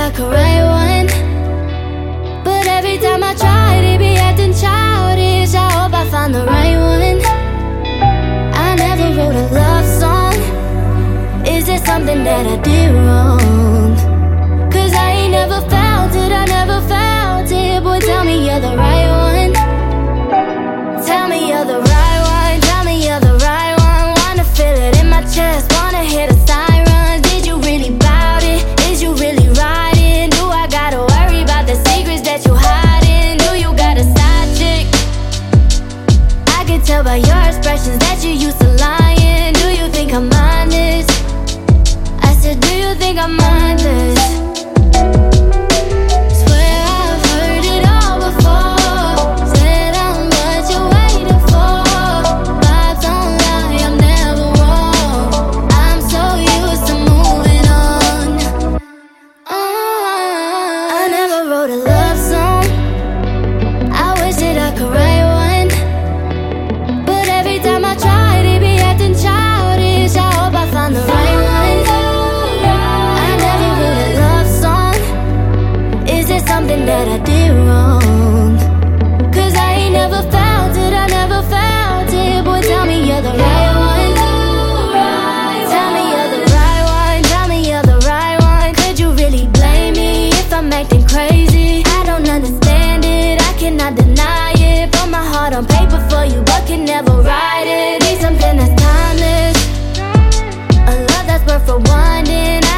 I could write one, but every time I try to be acting childish. I hope I find the right one. I never wrote a love song. Is there something that I did wrong? Cause I ain't never felt it, I never felt it. Boy, tell me you're the right one. Tell me you're the right one. Tell me you're the right one. Wanna feel it in my chest, wanna hear the sirens. Did you really bout it? Is you really riding? Do I gotta worry about the secrets that you hiding? Do you got a side chick? I can tell by your expressions that you used to lying. Do you think I'm honest? I said, do you think I'm honest? Swear I've heard it all before. Said I'm what you're waiting for. Vibes don't lie, I'm never wrong. I'm so used to moving on. I never wrote a love song. I wish that I could write one, but every time I try to be acting childish. I hope I find the right one. I never wrote a love song. Is there something that I did wrong? Cause I ain't never felt it, I never felt it. Boy, tell me you're the right one. Tell me you're the right one. Tell me you're the right one. Could you really blame me if I'm acting crazy? I don't understand it, I cannot deny it. Put my heart on paper for you, but can never write it. Need something that's timeless, a love that's worth for wanting.